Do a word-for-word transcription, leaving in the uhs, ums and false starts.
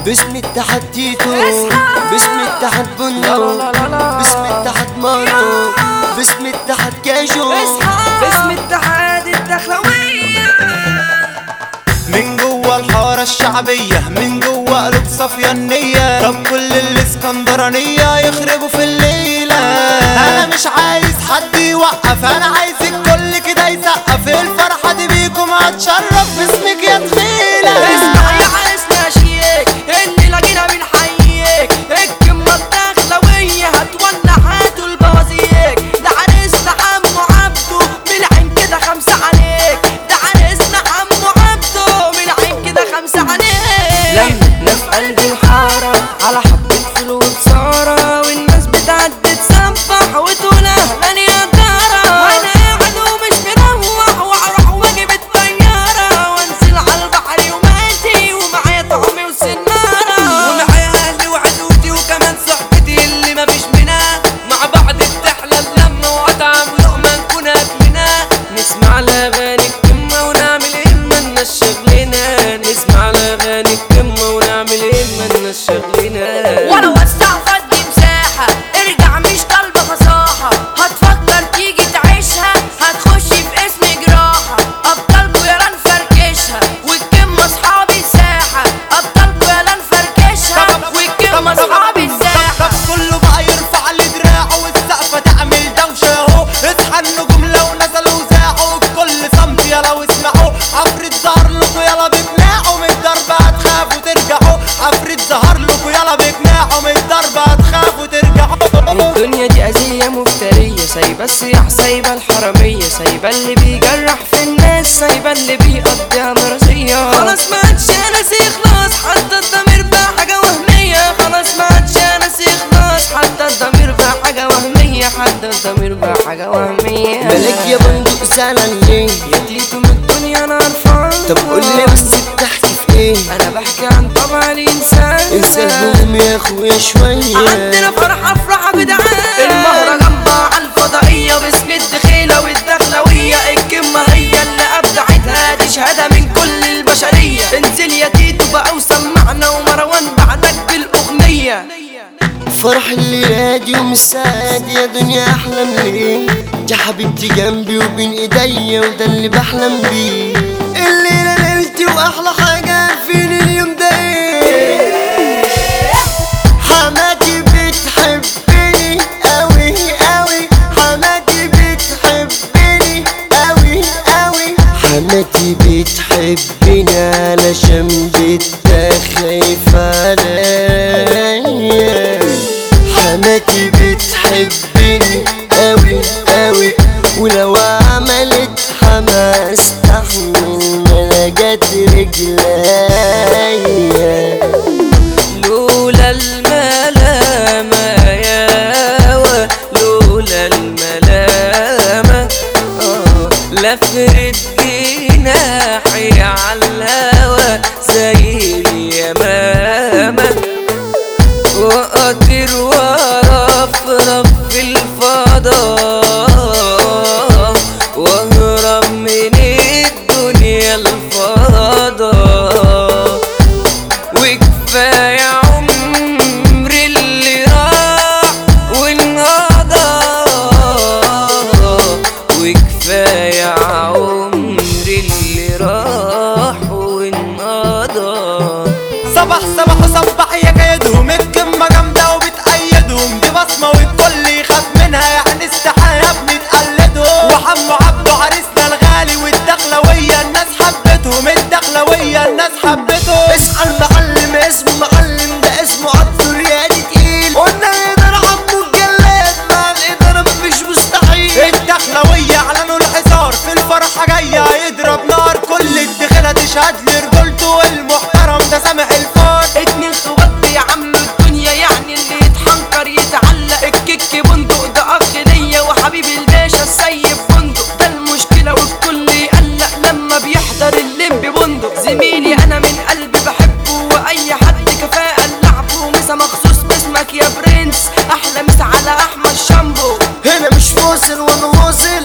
باسم اتحاد تيتو، باسم اتحاد بندق، باسم اتحاد مارو، باسم اتحاد كاجو، باسم اتحاد الدخلوية. من جوا الحارة الشعبية، من جوا قلوب صافية النية. طب كل الاسكندرانية يخربوا في الليلة. انا مش عايز حد يوقف، انا عايز الكل كده يسقف. الفرحة دي بيكم هتشرف باسمك يا تخيلة. اسمع يا عايزنا شيك اللي لاقينا بنحييك. الكلمة الدخلوية هتولع هاتوا البوازيك. ده عريسنا عمو عبده من عين كده خمسة عليك. ده عريسنا عمو عبده من عين كده خمسة عليك. لما في قلب الحارة على حبة فول وبصارة، والناس بتعدي تسبح وتقول اهلا يا دارة. وانا قاعد ومش مروح واروح واجيب الطيارة وانزل على البحر يوماتي ومعايا طعمي وسنارة ومعايا اهلي وعدوتي وكمان صحبتي اللي مفيش منها. مع بعض بتحلى اللمة واطعم لقمة نكون اكلنا. نسمع الاغاني الكمة ونعمل ايه مالناش شغلنا. نسمع الاغاني الكمة ونعمل ايه مالناش شغلنا. وانا وسع فضي مساحة ارجع مش طالبة فصاحة. هتفكر تيجي تعيشها هتخش في اسم جراحة. ابطالكوا يلا نفركشها والكم اصحابي الساحة. ابطالكوا يلا نفركشها والكم اصحابي الساحة. طب كله بقى يرفع لي دراعه والسقفة تعمل دوشة اهو. اصحى النجوم لو نزلوا وزاعوا الكل صمت يلا واسمعوا. عفريت ظهر لكوا يلا بجناحه من الضربة هتخافوا ترجعوا. عفريت ظهر لكوا يلا بجناحه من الضربة هتخافوا ترجعوا. الدنيا دي أذية مفترية، سايبة السياح سايبة الحرامية، سايبة اللي بيجرح في الناس، سايبة اللي بيقضيها مرضية. خلاص ما عادش ناس يخلص حتى الضمير بقى حاجة وهمية. خلاص ما عادش ناس يخلص حتى الضمير بقى حاجة وهمية. حتى الضمير بقى حاجة وهمية. مالك يا بندق زعلان ليه؟ يا تيتو من الدنيا أنا قرفان. طب قولي بس بتحكي في ايه؟ أنا بحكي عن طبع الإنسان. انسى الهموم يا اخويا شوية. عندنا فرحة افرحة جدعان. المهرجان بقى على الفضائية باسم الدخيلة والدخلوية. الكلمة هي اللي أبدعتها دي شهادة من كل البشرية. انزل يا تيتو بقى وسمعنا ومروان بعدك بالأغنية. فرح اللي هادي ومساعد يا دنيا احلم ليه؟ يا حبيبتي جنبي وبين ايديا وده اللي بحلم بيه. الليلة ليلتي واحلى حاجة فين اليوم ده ايه؟ حماتي بتحبني اوي اوي. حماتي بتحبني اوي اوي. حماتي بتحبني علشان بنتها خايفة عليا. حماتي بتحبني اوي اوي. ولو عملت حما استحمل ملجت رجليا. لولا الملامة ياوة لولا الملامة آه لفرد جناحي عالهوا زي اليمامة. وأطير وأرفرف في الفضاء وأهرب من الدنيا الفضاء. وكفاية عمري اللي راح وانقضى. وكفاية عمري اللي راح وانقضى. صباح صباح وصبح يا كيدهم. الكلمة جامدة وبتأيدهم دي بصمة والكل يخاف منها يعني استحالة بنتقلدهم. وحمو عبده عريسنا الغالي والدخلوية الناس حبتهم. الدخلوية الناس حبتهم. اصحى المعلم اسمه معلم ده اسمه عبده ريادي تقيل. قلنا الإدارة عمو الجلاد مع الإدارة مفيش مستحيل. الدخلوية اعلنوا الحصار في الفرحة جاية هيضرب نار. كل الدخلة تشهد لرجولته والمحترم ده سامح الفار. اتنين خوات بيعملوا الدنيا يعني اللي يتحنكر يتعلق. الكيك بندق ده اخ ليا وحبيبي الباشا السيد بندق. ده المشكلة والكل يقلق لما بيحضر اللمب بندق. زميلي انا من قلبي بحبه واي حد كفاءة اللعبه. مسا مخصوص باسمك يا برنس احلى مسا على احمد شامبو. هنا مش فاصل وانا واصل